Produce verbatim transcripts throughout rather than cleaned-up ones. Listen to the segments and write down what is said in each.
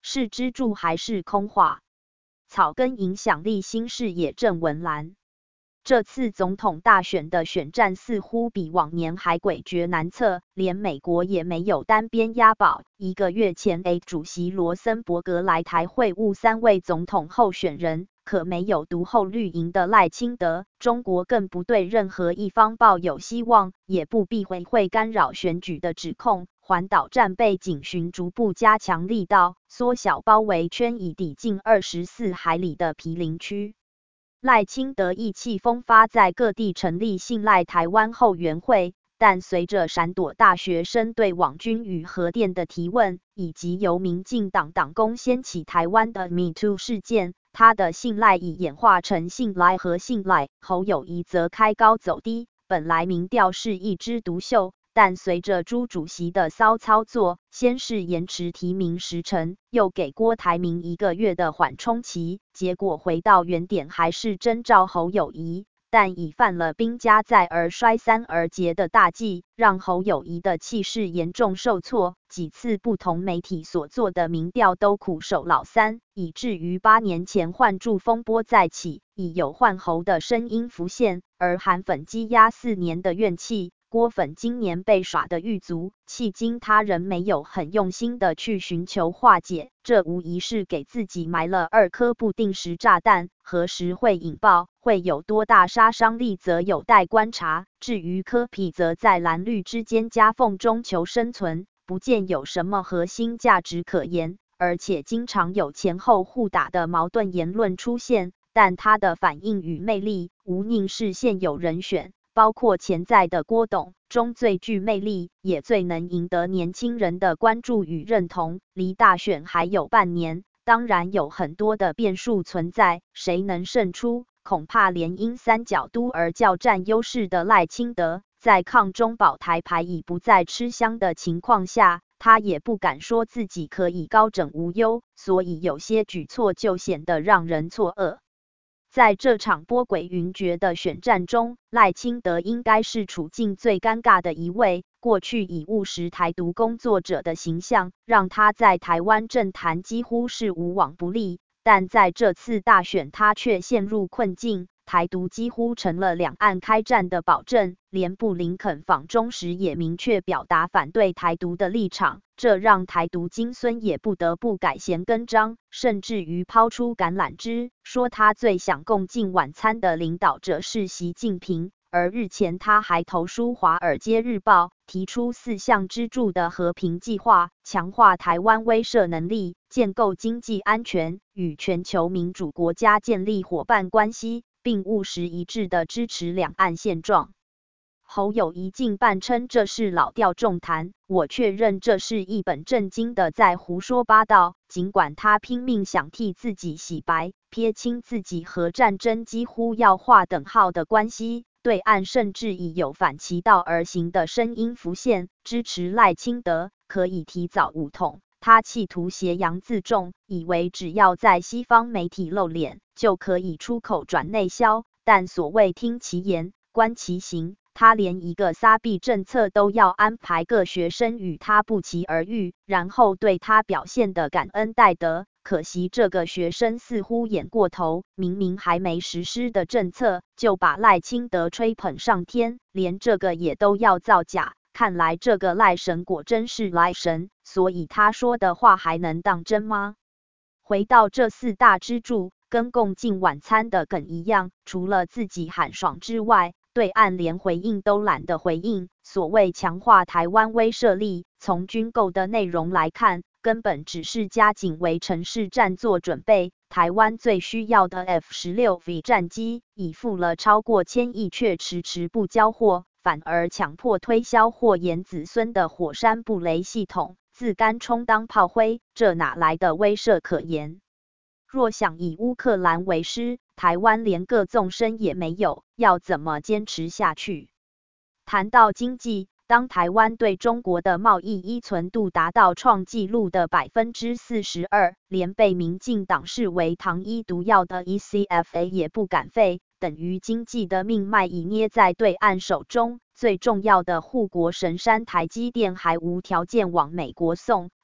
是支柱还是空话？草根影响力新视野郑文兰。这次总统大选的选战似乎比往年还诡谲难测，连美国也没有单边押宝。一个月前 ，A 主席罗森伯格来台会晤三位总统候选人，可没有独后绿营的赖清德。中国更不对任何一方抱有希望，也不避讳会干扰选举的指控。环岛战备警巡逐步加强力道，缩小包围圈，以抵近二十四海里的毗邻区。赖清德意气风发，在各地成立信赖台湾后援会，但随着闪躲大学生对网军与核电的提问，以及由民进党党工掀起台湾的 Me Too 事件，他的信赖已演化成信赖和信赖。侯友宜则开高走低，本来民调是一枝独秀，但随着朱主席的骚操作，先是延迟提名时程，又给郭台铭一个月的缓冲期，结果回到原点还是征召侯友宜，但已犯了兵家在而衰三而竭的大忌，让侯友宜的气势严重受挫。几次不同媒体所做的民调都苦守老三，以至于八年前换柱风波再起，已有换侯的声音浮现，而韩粉积压四年的怨气，郭粉今年被耍得狱卒，迄今他人没有很用心的去寻求化解，这无疑是给自己埋了二颗不定时炸弹，何时会引爆，会有多大杀伤力则有待观察。至于柯 P 则在蓝绿之间夹缝中求生存，不见有什么核心价值可言，而且经常有前后互打的矛盾言论出现，但他的反应与魅力无宁是现有人选，包括潜在的郭董中最具魅力，也最能赢得年轻人的关注与认同。离大选还有半年，当然有很多的变数存在，谁能胜出，恐怕连因三角都而较占优势的赖清德，在抗中保台牌已不再吃香的情况下，他也不敢说自己可以高枕无忧，所以有些举措就显得让人错愕。在这场波诡云谲的选战中，赖清德应该是处境最尴尬的一位。过去以务实台独工作者的形象，让他在台湾政坛几乎是无往不利，但在这次大选，他却陷入困境。台独几乎成了两岸开战的保证，连布林肯访中时也明确表达反对台独的立场，这让台独金孙也不得不改弦更张，甚至于抛出橄榄枝，说他最想共进晚餐的领导者是习近平。而日前他还投书《华尔街日报》，提出四项支柱的和平计划，强化台湾威慑能力，建构经济安全，与全球民主国家建立伙伴关系，并务实一致地支持两岸现状。侯友宜近半称这是老调重弹，我却认这是一本正经的在胡说八道。尽管他拼命想替自己洗白，撇清自己和战争几乎要划等号的关系，对岸甚至已有反其道而行的声音浮现，支持赖清德可以提早武统。他企图挟洋自重，以为只要在西方媒体露脸，就可以出口转内销。但所谓听其言，观其行，他连一个撒币政策都要安排个学生与他不期而遇，然后对他表现的感恩戴德。可惜这个学生似乎演过头，明明还没实施的政策，就把赖清德吹捧上天，连这个也都要造假。看来这个赖神果真是赖神，所以他说的话还能当真吗？回到这四大支柱，跟共进晚餐的梗一样，除了自己喊爽之外，对岸连回应都懒得回应。所谓强化台湾威慑力，从军购的内容来看，根本只是加紧为城市战做准备。台湾最需要的 F 十六 V 战机已付了超过千亿，却迟迟不交货，反而强迫推销祸延子孙的火山布雷系统，自甘充当炮灰，这哪来的威慑可言？若想以乌克兰为师，台湾连个纵深也没有，要怎么坚持下去？谈到经济，当台湾对中国的贸易依存度达到创纪录的 百分之四十二， 连被民进党视为糖衣毒药的 E C F A 也不敢废，等于经济的命脉已捏在对岸手中。最重要的护国神山台积电还无条件往美国送，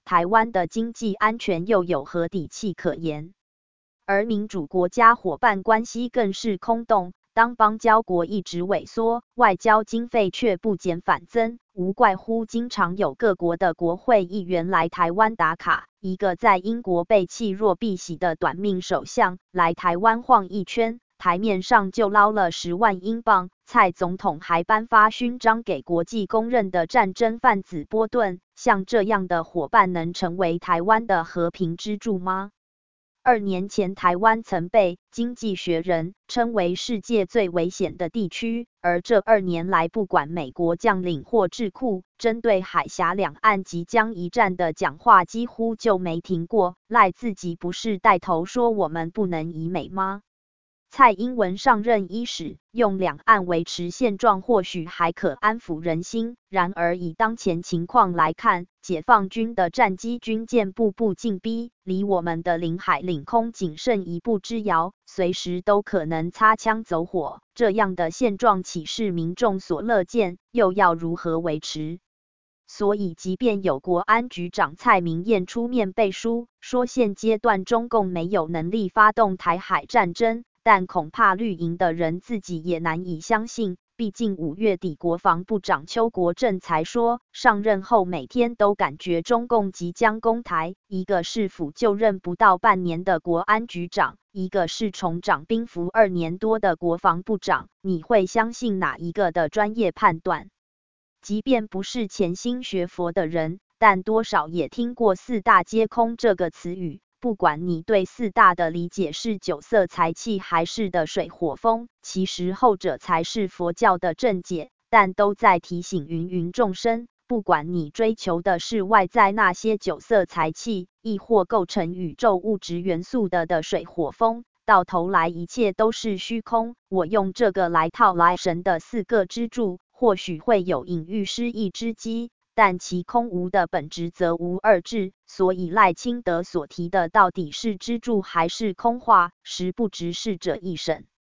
台湾的经济安全又有何底气可言？而民主国家伙伴关系更是空洞。当邦交国一直萎缩，外交经费却不减反增，无怪乎经常有各国的国会议员来台湾打卡。一个在英国被弃若敝屣的短命首相来台湾晃一圈，台面上就捞了十万英镑。蔡总统还颁发勋章给国际公认的战争贩子波顿。像这样的伙伴能成为台湾的和平支柱吗？二年前，台湾曾被《经济学人》称为世界最危险的地区，而这二年来，不管美国将领或智库，针对海峡两岸即将一战的讲话几乎就没停过。赖自己不是带头说我们不能以美吗？蔡英文上任伊始，用两岸维持现状或许还可安抚人心，然而以当前情况来看，解放军的战机军舰步步进逼，离我们的领海领空仅剩一步之遥，随时都可能擦枪走火。这样的现状岂是民众所乐见？又要如何维持？所以即便有国安局长蔡明彦出面背书，说现阶段中共没有能力发动台海战争，但恐怕绿营的人自己也难以相信。毕竟五月底国防部长邱国正才说，上任后每天都感觉中共即将攻台。一个是府就任不到半年的国安局长，一个是从掌兵符二年多的国防部长，你会相信哪一个的专业判断？即便不是潜心学佛的人，但多少也听过四大皆空这个词语。不管你对四大的理解是酒色财气还是的水火风，其实后者才是佛教的正解，但都在提醒芸芸众生，不管你追求的是外在那些酒色财气，亦或构成宇宙物质元素的的水火风，到头来一切都是虚空。我用这个来套来神的四个支柱，或许会有隐喻失义之机，但其空无的本质则无二致。所以赖清德所提的到底是支柱还是空话，实不值是这一审。